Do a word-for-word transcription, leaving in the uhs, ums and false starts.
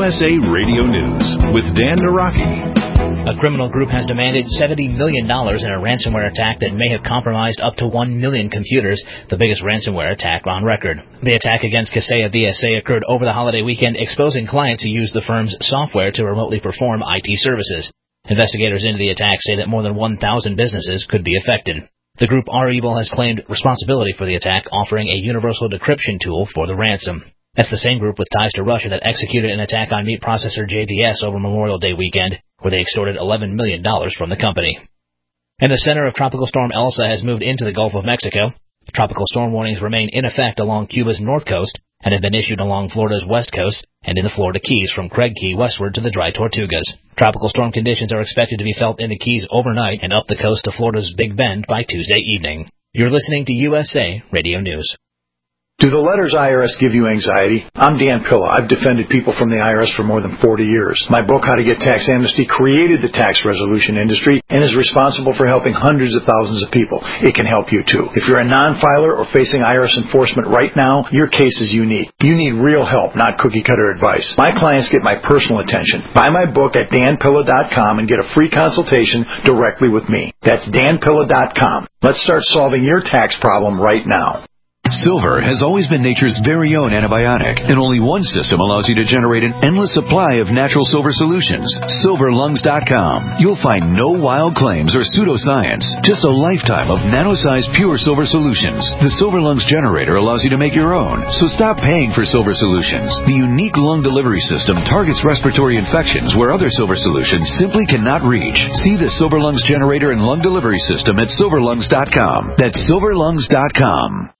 S A Radio News with Dan Naraki. A criminal group has demanded seventy million dollars in a ransomware attack that may have compromised up to one million computers, the biggest ransomware attack on record. The attack against Kaseya V S A occurred over the holiday weekend, exposing clients who used the firm's software to remotely perform I T services. Investigators into the attack say that more than one thousand businesses could be affected. The group REvil has claimed responsibility for the attack, offering a universal decryption tool for the ransom. That's the same group with ties to Russia that executed an attack on meat processor J B S over Memorial Day weekend, where they extorted eleven million dollars from the company. And the center of Tropical Storm Elsa has moved into the Gulf of Mexico. Tropical storm warnings remain in effect along Cuba's north coast and have been issued along Florida's west coast and in the Florida Keys from Craig Key westward to the Dry Tortugas. Tropical storm conditions are expected to be felt in the Keys overnight and up the coast to Florida's Big Bend by Tuesday evening. You're listening to U S A Radio News. Do the letters I R S give you anxiety? I'm Dan Pilla. I've defended people from the I R S for more than forty years. My book, How to Get Tax Amnesty, created the tax resolution industry and is responsible for helping hundreds of thousands of people. It can help you, too. If you're a non-filer or facing I R S enforcement right now, your case is unique. You need real help, not cookie-cutter advice. My clients get my personal attention. Buy my book at dan pilla dot com and get a free consultation directly with me. That's dan pilla dot com. Let's start solving your tax problem right now. Silver has always been nature's very own antibiotic, and only one system allows you to generate an endless supply of natural silver solutions. silver lungs dot com. You'll find no wild claims or pseudoscience, just a lifetime of nano-sized pure silver solutions. The Silver Lungs generator allows you to make your own, so stop paying for silver solutions. The unique lung delivery system targets respiratory infections where other silver solutions simply cannot reach. See the Silver Lungs generator and lung delivery system at silver lungs dot com. That's silver lungs dot com.